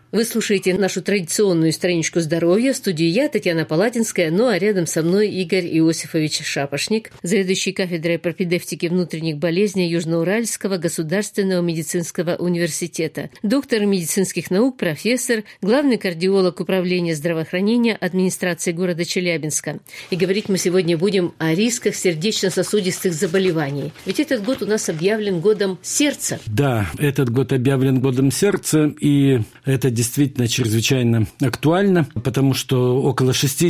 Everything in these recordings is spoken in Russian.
Вы слушаете нашу традиционную страничку здоровья. В студии я, Татьяна Палатинская, ну а рядом со мной Игорь Иосифович Шапошник, заведующий кафедрой пропедевтики внутренних болезней Южноуральского государственного медицинского университета, доктор медицинских наук, профессор, главный кардиолог Управления здравоохранения администрации города Челябинска. И говорить мы сегодня будем о рисках сердечно-сосудистых заболеваний. Ведь этот год у нас объявлен годом сердца. Да, этот год объявлен годом сердца, и это действительно чрезвычайно актуально, потому что около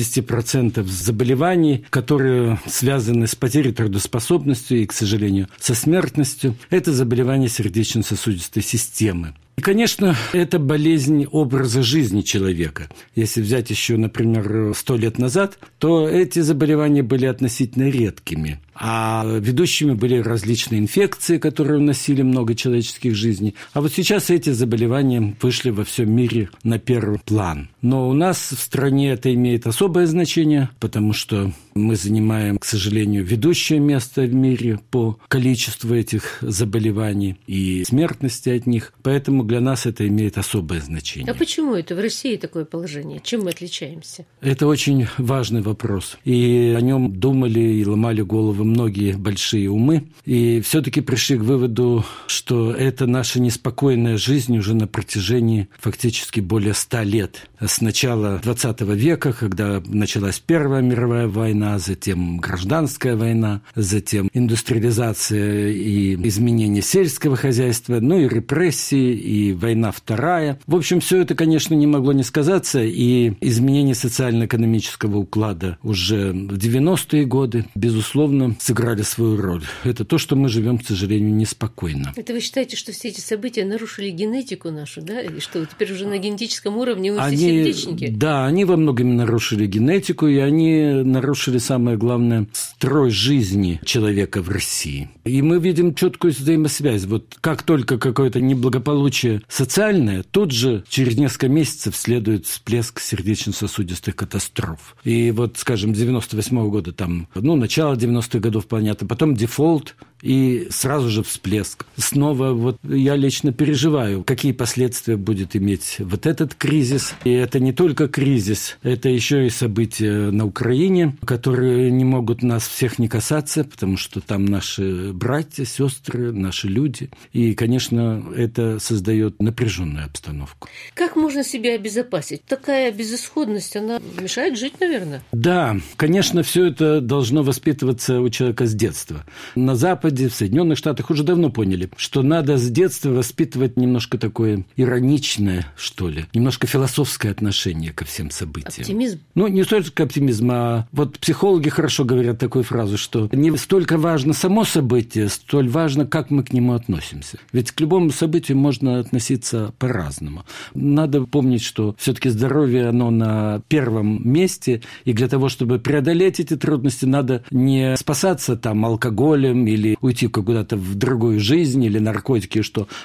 60% заболеваний, которые связаны с потерей трудоспособности и, к сожалению, со смертностью, это заболевания сердечно-сосудистой системы. И, конечно, это болезнь образа жизни человека. Если взять еще, например, 100 лет назад, то эти заболевания были относительно редкими. А ведущими были различные инфекции, которые уносили много человеческих жизней. А вот сейчас эти заболевания вышли во всем мире на первый план. Но у нас в стране это имеет особое значение, потому что мы занимаем, к сожалению, ведущее место в мире по количеству этих заболеваний и смертности от них. Поэтому для нас это имеет особое значение. А почему это в России такое положение? Чем мы отличаемся? Это очень важный вопрос. И о нем думали и ломали голову многие большие умы. И все-таки пришли к выводу, что это наша неспокойная жизнь уже на протяжении фактически более 100 лет. С начала 20 века, когда началась Первая мировая война, затем гражданская война, затем индустриализация и изменение сельского хозяйства, ну и репрессии, и война вторая. В общем, все это, конечно, не могло не сказаться, и изменение социально-экономического уклада уже в 90-е годы, безусловно, сыграли свою роль. Это то, что мы живем, к сожалению, неспокойно. Это вы считаете, что все эти события нарушили генетику нашу, да? И что теперь уже на генетическом уровне мы все сердечники? Да, они во многом нарушили генетику, и они нарушили, самое главное, строй жизни человека в России. И мы видим четкую взаимосвязь. Вот как только какое-то неблагополучие социальное, тут же через несколько месяцев следует всплеск сердечно-сосудистых катастроф. И вот, скажем, 98-го года, начало 90-х годов, понятно, потом дефолт, и сразу же всплеск. Снова вот я лично переживаю, какие последствия будет иметь вот этот кризис. И это не только кризис, это еще и события на Украине, которые не могут нас всех не касаться, потому что там наши братья, сестры, наши люди. И, конечно, это создает напряженную обстановку. Как можно себя обезопасить? Такая безысходность, она мешает жить, наверное? Да, конечно, все это должно воспитываться у человека с детства. На Западе, в Соединенных Штатах уже давно поняли, что надо с детства воспитывать немножко такое ироничное, что ли, немножко философское отношение ко всем событиям. Оптимизм? Не столько оптимизм, а вот психологи хорошо говорят такую фразу, что не столько важно само событие, столь важно, как мы к нему относимся. Ведь к любому событию можно относиться по-разному. Надо помнить, что все-таки здоровье, оно на первом месте, и для того, чтобы преодолеть эти трудности, надо не спасаться алкоголем или уйти куда-то в другую жизнь или наркотики,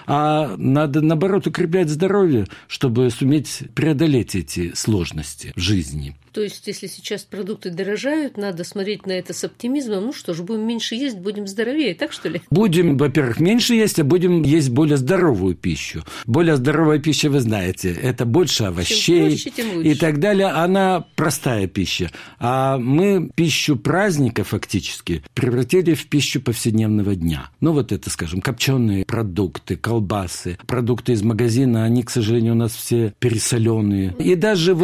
а надо, наоборот, укреплять здоровье, чтобы суметь преодолеть эти сложности в жизни. То есть, если сейчас продукты дорожают, надо смотреть на это с оптимизмом. Будем меньше есть, будем здоровее, так что ли? Будем, во-первых, меньше есть, а будем есть более здоровую пищу. Более здоровая пища, вы знаете, это больше овощей. Чем проще, тем лучше. И так далее. Она простая пища. А мы пищу праздника фактически превратили в пищу повседневного дня. Это, скажем, копченые продукты, колбасы, продукты из магазина, они, к сожалению, у нас все пересоленые. И даже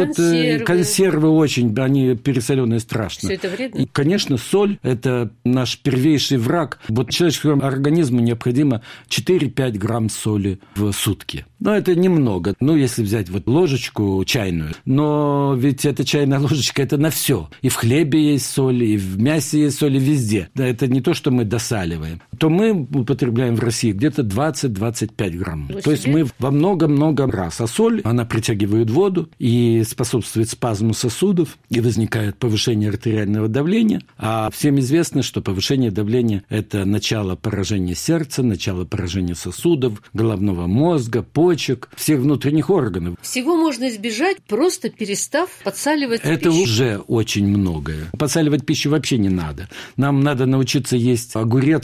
консервы они пересоленые страшно. Все это вредно? И, конечно, соль – это наш первейший враг. Человеческому организму необходимо 4-5 грамм соли в сутки. Это немного. Если взять ложечку чайную. Но ведь эта чайная ложечка – это на все. И в хлебе есть соль, и в мясе есть соль, и везде. Это не то, что мы досаливаем. То мы употребляем в России где-то 20-25 грамм. То есть мы во много-много раз. А соль, она притягивает воду и способствует спазму сосудов, и возникает повышение артериального давления. А всем известно, что повышение давления – это начало поражения сердца, начало поражения сосудов, головного мозга, почек, всех внутренних органов. Всего можно избежать, просто перестав подсаливать пищу. Это уже очень многое. Подсаливать пищу вообще не надо. Нам надо научиться есть огурец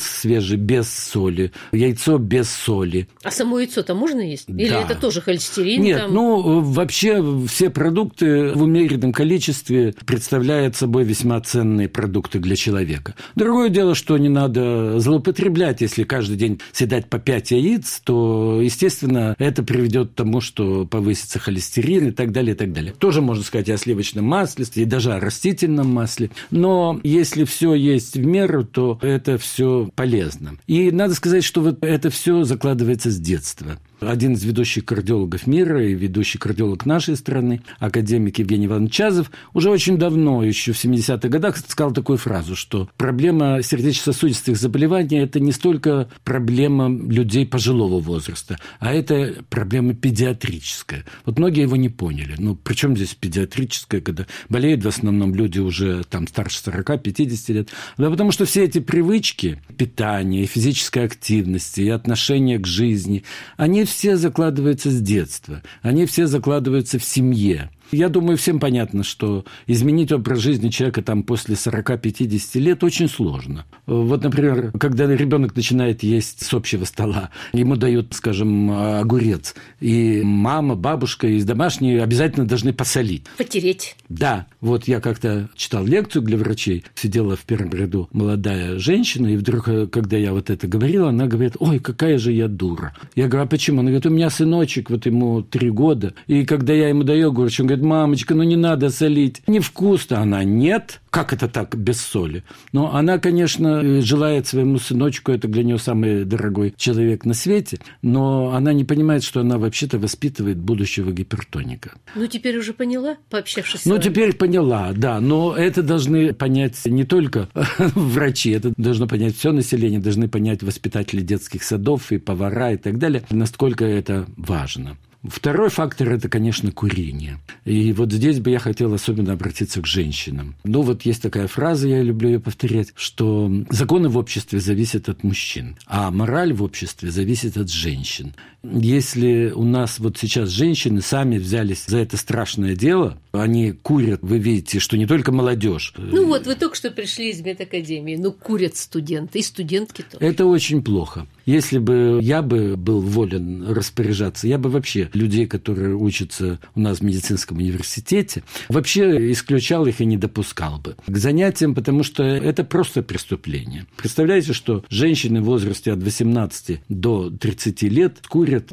даже без соли, яйцо без соли. А само яйцо-то можно есть? Или да. это тоже холестерин? Нет, там? Вообще все продукты в умеренном количестве представляют собой весьма ценные продукты для человека. Другое дело, что не надо злоупотреблять. Если каждый день съедать по 5 яиц, то, естественно, это приведет к тому, что повысится холестерин и так далее, и так далее. Тоже можно сказать и о сливочном масле, и даже о растительном масле. Но если все есть в меру, то это все полезно. И надо сказать, что вот это все закладывается с детства. Один из ведущих кардиологов мира и ведущий кардиолог нашей страны, академик Евгений Иванович Чазов, уже очень давно, еще в 70-х годах, сказал такую фразу, что проблема сердечно-сосудистых заболеваний – это не столько проблема людей пожилого возраста, а это проблема педиатрическая. Вот многие его не поняли. Ну, при чем здесь педиатрическая, когда болеют в основном люди уже там старше 40-50 лет? Да потому что все эти привычки питания, физической активности и отношения к жизни, они все закладываются с детства, они все закладываются в семье. Я думаю, всем понятно, что изменить образ жизни человека там после 40-50 лет очень сложно. Вот, например, когда ребенок начинает есть с общего стола, ему дают, скажем, огурец, и мама, бабушка из домашней обязательно должны посолить. Потереть. Да. Вот я как-то читал лекцию для врачей, сидела в первом ряду молодая женщина, и вдруг, когда я вот это говорил, она говорит: ой, какая же я дура. Я говорю: а почему? Она говорит: у меня сыночек, вот ему 3 года, и когда я ему даю огурец, он говорит: мамочка, ну не надо солить, невкусно. Она: нет, как это так без соли? Но она, конечно, желает своему сыночку, это для нее самый дорогой человек на свете, но она не понимает, что она вообще-то воспитывает будущего гипертоника. Ну, теперь уже поняла, пообщавшись с вами? Ну, теперь поняла, да, но это должны понять не только врачи, это должно понять все население, должны понять воспитатели детских садов и повара и так далее, насколько это важно. Второй фактор – это, конечно, курение. И вот здесь бы я хотел особенно обратиться к женщинам. Ну, вот есть такая фраза, я люблю ее повторять, что законы в обществе зависят от мужчин, а мораль в обществе зависит от женщин. Если у нас вот сейчас женщины сами взялись за это страшное дело, они курят, вы видите, что не только молодежь. Ну вот, вы только что пришли из медакадемии, ну курят студенты и студентки тоже. Это очень плохо. Если бы я был волен распоряжаться, я бы вообще людей, которые учатся у нас в медицинском университете, вообще исключал их и не допускал бы к занятиям, потому что это просто преступление. Представляете, что женщины в возрасте от 18 до 30 лет курят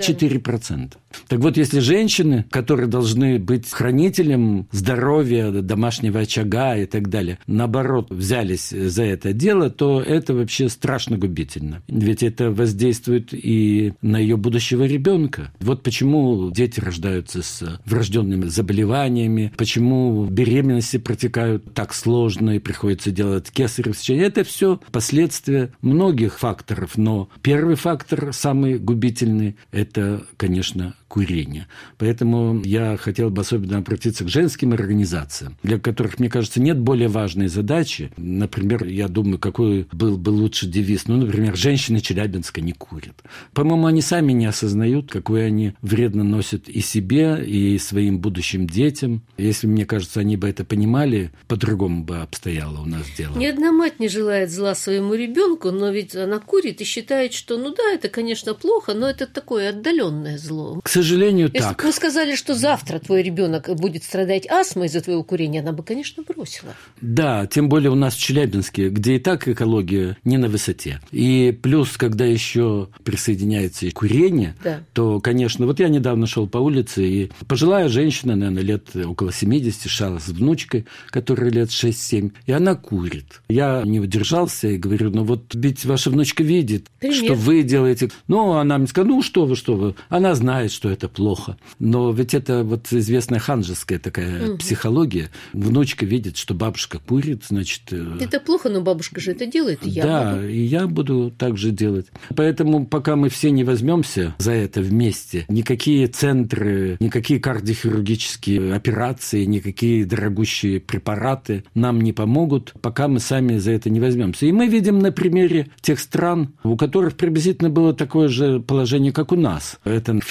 54%. Так вот, если женщины, которые должны быть хранителем здоровья, домашнего очага и так далее, наоборот, взялись за это дело, то это вообще страшно губительно. Ведь это воздействует и на ее будущего ребенка. Вот почему дети рождаются с врожденными заболеваниями, почему беременности протекают так сложно и приходится делать кесарево сечение. Это все последствия многих факторов, но первый фактор, самый губительный, это, конечно, курения. Поэтому я хотел бы особенно обратиться к женским организациям, для которых, мне кажется, нет более важной задачи. Например, я думаю, какой был бы лучше девиз. Ну, например, женщины Челябинска не курят. По-моему, они сами не осознают, какой они вред наносят и себе, и своим будущим детям. Если, мне кажется, они бы это понимали, по-другому бы обстояло у нас дело. Ни одна мать не желает зла своему ребенку, но ведь она курит и считает, что, ну да, это, конечно, плохо, но это такое отдаленное зло. К сожалению, Если так. бы вы сказали, что завтра твой ребенок будет страдать астмой из-за твоего курения, она бы, конечно, бросила. Да, тем более у нас в Челябинске, где и так экология не на высоте. И плюс, когда еще присоединяется и курение, да, то, конечно, вот я недавно шел по улице, и пожилая женщина, наверное, лет около 70, шла с внучкой, которой лет 6-7, и она курит. Я не удержался и говорю: ну вот ведь ваша внучка видит, что вы делаете. Ну, она мне сказала: ну что вы. Она знает, что это плохо. Но ведь это вот известная ханжеская такая психология. Внучка видит, что бабушка курит, значит... Это плохо, но бабушка же это делает, и я да, буду. И я буду так же делать. Поэтому пока мы все не возьмемся за это вместе, никакие центры, никакие кардиохирургические операции, никакие дорогущие препараты нам не помогут, пока мы сами за это не возьмемся. И мы видим на примере тех стран, у которых приблизительно было такое же положение, как у нас. Это Финляндия,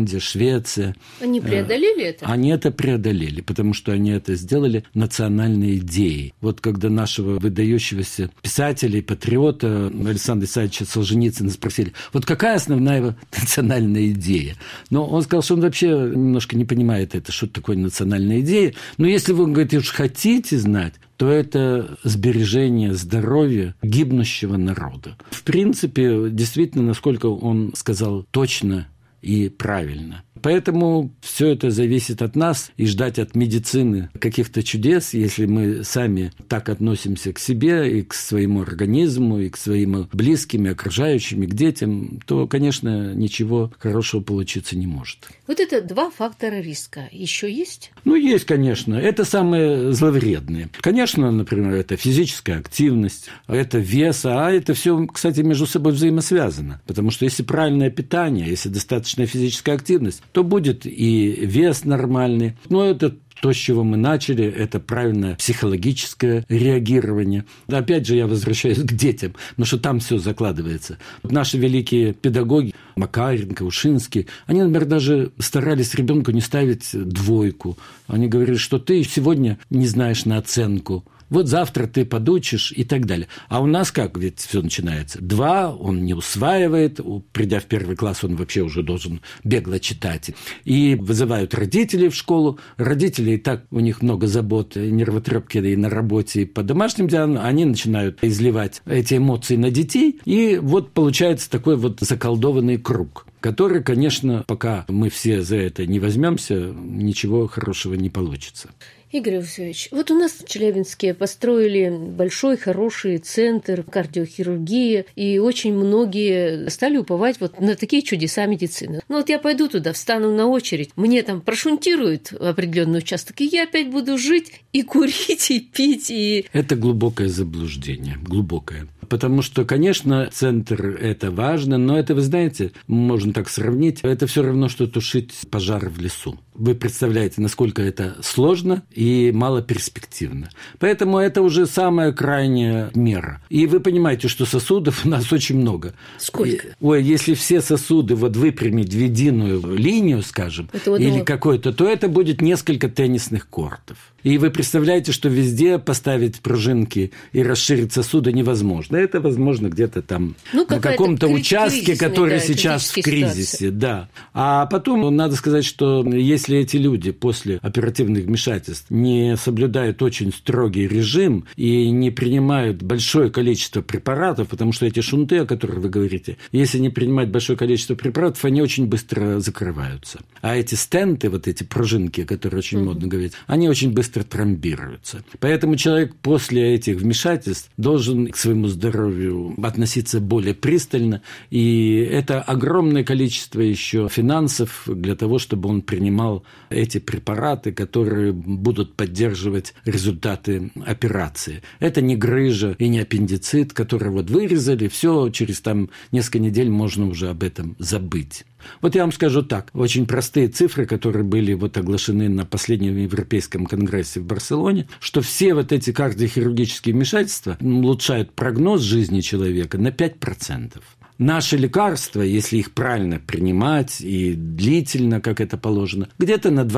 Финляндия, Швеция. Они преодолели это? Они это преодолели, потому что они это сделали национальной идеей. Вот когда нашего выдающегося писателя и патриота Александра Исаевича Солженицына спросили, вот какая основная национальная идея? Но он сказал, что он вообще немножко не понимает это, что такое национальная идея. Но если вы, говорит, уж хотите знать, то это сбережение здоровья гибнущего народа. В принципе, действительно, насколько он сказал точно и правильно. Поэтому все это зависит от нас, и ждать от медицины каких-то чудес, если мы сами так относимся к себе и к своему организму, и к своим близким, и окружающим, и к детям, то, конечно, ничего хорошего получиться не может. Вот это 2 фактора риска. Еще есть? Есть, конечно. Это самые зловредные. Конечно, например, это физическая активность, это вес, а это все, кстати, между собой взаимосвязано. Потому что если правильное питание, если достаточная физическая активность, то будет и вес нормальный. Но это то, с чего мы начали, это правильное психологическое реагирование. Опять же, я возвращаюсь к детям, потому что там все закладывается. Наши великие педагоги, Макаренко, Ушинский, они, например, даже старались ребенку не ставить 2. Они говорили, что ты сегодня не знаешь на оценку. Вот завтра ты подучишь и так далее. А у нас как ведь все начинается? 2 он не усваивает, придя в 1 класс, он вообще уже должен бегло читать. И вызывают родителей в школу. Родители и так, у них много забот, нервотрепки и на работе, и по домашним делам. Они начинают изливать эти эмоции на детей. И вот получается такой вот заколдованный круг, который, конечно, пока мы все за это не возьмемся, ничего хорошего не получится. Игорь Иосифович, вот у нас в Челябинске построили большой, хороший центр кардиохирургии, и очень многие стали уповать вот на такие чудеса медицины. Ну вот я пойду туда, встану на очередь, мне там прошунтируют определенный участок, и я опять буду жить и курить, и пить, и... Это глубокое заблуждение, глубокое. Потому что, конечно, центр – это важно, но это, вы знаете, можно так сравнить, это все равно, что тушить пожар в лесу. Вы представляете, насколько это сложно и малоперспективно. Поэтому это уже самая крайняя мера. И вы понимаете, что сосудов у нас очень много. Сколько? Если все сосуды вот выпрямить в единую линию, скажем, или какой-то, то это будет несколько теннисных кортов. И вы представляете, что везде поставить пружинки и расширить сосуды невозможно. Это возможно где-то там на каком-то участке, который сейчас в кризисе. Да. А потом надо сказать, что если эти люди после оперативных вмешательств не соблюдают очень строгий режим и не принимают большое количество препаратов, потому что эти шунты, о которых вы говорите, если не принимать большое количество препаратов, они очень быстро закрываются. А эти стенты, вот эти пружинки, которые очень модно говорить, они очень быстро тромбируются. Поэтому человек после этих вмешательств должен к своему здоровью относиться более пристально, и это огромное количество еще финансов для того, чтобы он принимал эти препараты, которые будут поддерживать результаты операции. Это не грыжа и не аппендицит, который вот вырезали, все, через там несколько недель можно уже об этом забыть. Вот я вам скажу так, очень простые цифры, которые были вот оглашены на последнем Европейском конгрессе в Барселоне, что все вот эти кардиохирургические вмешательства улучшают прогноз жизни человека на 5%. Наши лекарства, если их правильно принимать и длительно, как это положено, где-то на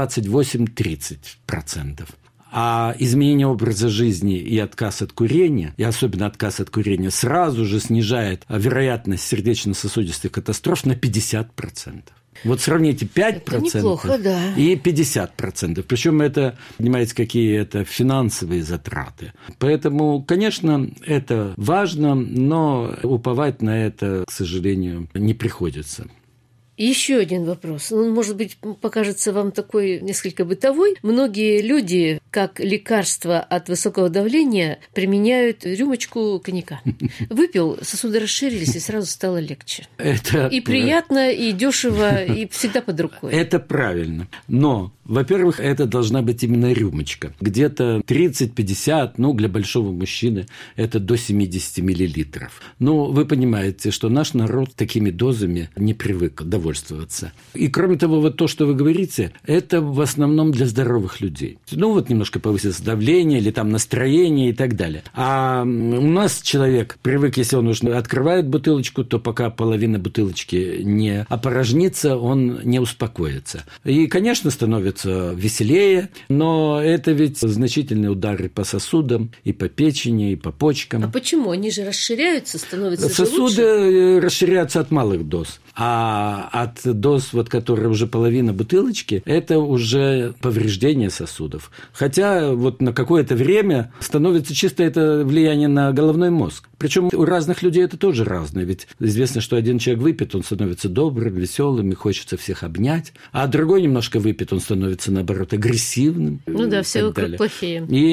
28-30%. А изменение образа жизни и отказ от курения, и особенно отказ от курения, сразу же снижает вероятность сердечно-сосудистых катастроф на 50%. Вот сравните 5% неплохо, да. И 50%. Причем это, понимаете, какие это финансовые затраты. Поэтому, конечно, это важно, но уповать на это, к сожалению, не приходится. Еще один вопрос. Он, может быть, покажется вам такой несколько бытовой. Многие люди, как лекарство от высокого давления, применяют рюмочку коньяка. Выпил, сосуды расширились, и сразу стало легче. И приятно, и дешево, и всегда под рукой. Это правильно. Но Во-первых, это должна быть именно рюмочка. Где-то 30-50, для большого мужчины это до 70 миллилитров. Вы понимаете, что наш народ такими дозами не привык довольствоваться. И кроме того, вот то, что вы говорите, это в основном для здоровых людей. Немножко повысится давление или там настроение и так далее. А у нас человек привык, если он уже открывает бутылочку, то пока половина бутылочки не опорожнится, он не успокоится. И, конечно, становится веселее, но это ведь значительные удары по сосудам, и по печени, и по почкам. А почему? Они же расширяются, становятся сосуды лучше? Расширяются от малых доз. А от доз, которые уже половина бутылочки, это уже повреждение сосудов. Хотя на какое-то время становится чисто это влияние на головной мозг. Причем у разных людей это тоже разное. Ведь известно, что один человек выпит, он становится добрым, веселым, и хочется всех обнять. А другой немножко выпит, он становится, наоборот, агрессивным. Все вокруг плохие. И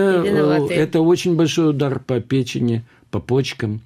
это очень большой удар по печени, по почкам.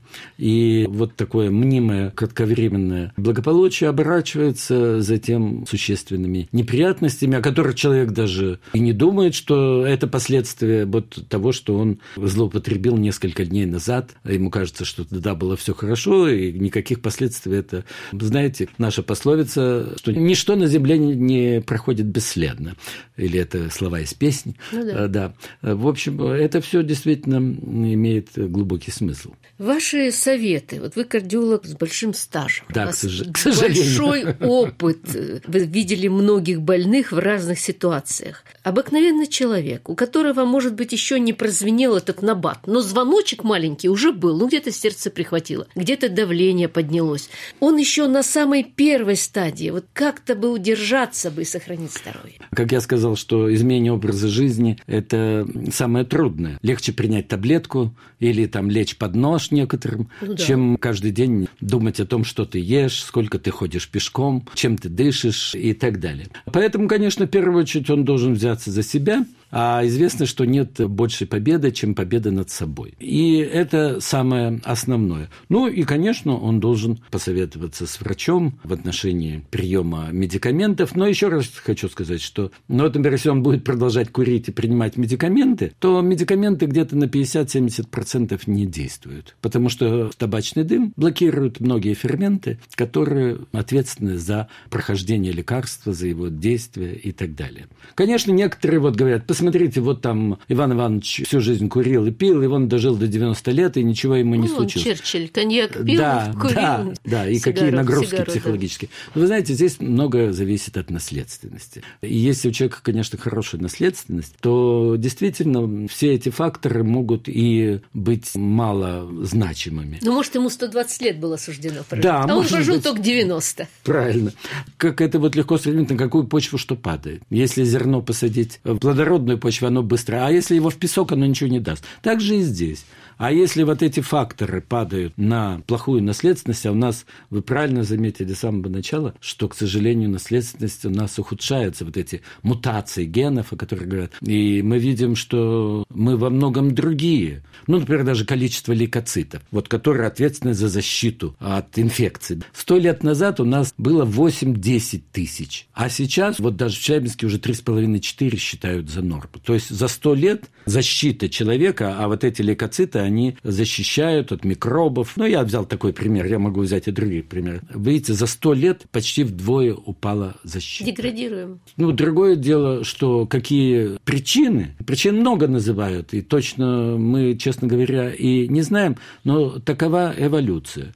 И такое мнимое, кратковременное благополучие оборачивается затем существенными неприятностями, о которых человек даже и не думает, что это последствия того, что он злоупотребил несколько дней назад. Ему кажется, что тогда было все хорошо, и никаких последствий это... Знаете, наша пословица, что ничто на земле не проходит бесследно. Или это слова из песни. Да. В общем, это все действительно имеет глубокий смысл. Ваши советы. Вы кардиолог с большим стажем. Да, у вас к сожалению. Большой опыт. Вы видели многих больных в разных ситуациях. Обыкновенный человек, у которого, может быть, еще не прозвенел этот набат, но звоночек маленький уже был. Где-то сердце прихватило, где-то давление поднялось. Он еще на самой первой стадии. Как-то бы удержаться бы и сохранить здоровье. Как я сказал, что изменение образа жизни – это самое трудное. Легче принять таблетку или лечь под нож некоторым, чем каждый день думать о том, что ты ешь, сколько ты ходишь пешком, чем ты дышишь и так далее. Поэтому, конечно, в первую очередь он должен взяться за себя. А известно, что нет большей победы, чем победа над собой. И это самое основное. И, конечно, он должен посоветоваться с врачом в отношении приема медикаментов. Но еще раз хочу сказать, что, например, если он будет продолжать курить и принимать медикаменты, то медикаменты где-то на 50-70% не действуют. Потому что табачный дым блокирует многие ферменты, которые ответственны за прохождение лекарства, за его действие и так далее. Конечно, некоторые говорят, посмотрите, там Иван Иванович всю жизнь курил и пил, и он дожил до 90 лет, и ничего ему не случилось. Черчилль коньяк пил, курил. Да, и какие нагрузки психологические. Да. Вы знаете, здесь многое зависит от наследственности. И если у человека, конечно, хорошая наследственность, то действительно все эти факторы могут и быть мало значимыми. Может, ему 120 лет было суждено прожить, да, он прожил только 90. Правильно. Как это легко сравнить, на какую почву что падает. Если зерно посадить в плодородную почву, оно быстро. А если его в песок, оно ничего не даст. Так же и здесь. А если эти факторы падают на плохую наследственность, а у нас, вы правильно заметили с самого начала, что, к сожалению, наследственность у нас ухудшается, эти мутации генов, о которых говорят. И мы видим, что мы во многом другие. Например, даже количество лейкоцитов, которые ответственны за защиту от инфекций. 100 лет назад у нас было 8-10 тысяч. А сейчас, даже в Челябинске уже 3,5-4 считают за норму. То есть за 100 лет защита человека, а эти лейкоциты, они защищают от микробов. Я взял такой пример, я могу взять и другие примеры. Видите, за 100 лет почти вдвое упала защита. Деградируем. Другое дело, что какие причины. Причин много называют, и точно мы, честно говоря, и не знаем, но такова эволюция.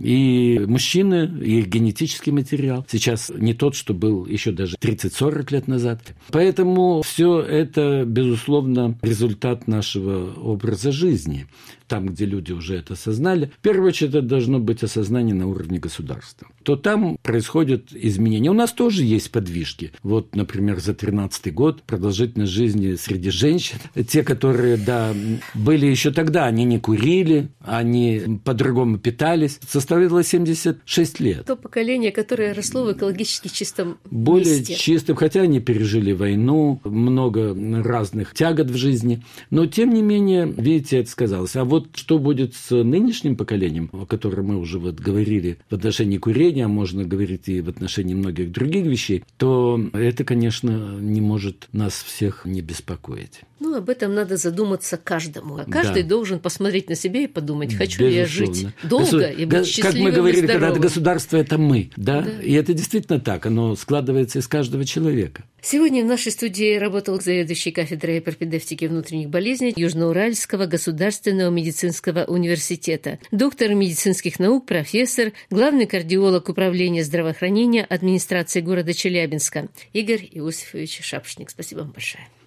И мужчины, и их генетический материал сейчас не тот, что был еще даже 30-40 лет назад. Поэтому все это, безусловно, результат нашего образа жизни. Там, где люди уже это осознали, в первую очередь это должно быть осознание на уровне государства. То там происходят изменения. У нас тоже есть подвижки. Например, за 2013 год продолжительность жизни среди женщин. Те, которые, были еще тогда, они не курили, они по-другому питались, составило 76 лет. То поколение, которое росло в экологически чистом более месте. Чистым, хотя они пережили войну, много разных тягот в жизни. Но, тем не менее, видите, это сказалось. А вот что будет с нынешним поколением, о котором мы уже вот говорили в отношении курения, можно говорить и в отношении многих других вещей, то это, конечно, не может нас всех не беспокоить. Ну, об этом надо задуматься каждому. А каждый должен посмотреть на себя и подумать, хочу ли я жить долго и быть счастливым. Как мы говорили, и здоровым. когда государство – это мы. Да? И это действительно так, оно складывается из каждого человека. Сегодня в нашей студии работал заведующий кафедрой пропедевтики внутренних болезней Южноуральского государственного медицинского университета, доктор медицинских наук, профессор, главный кардиолог Управления здравоохранения администрации города Челябинска Игорь Иосифович Шапошник. Спасибо вам большое.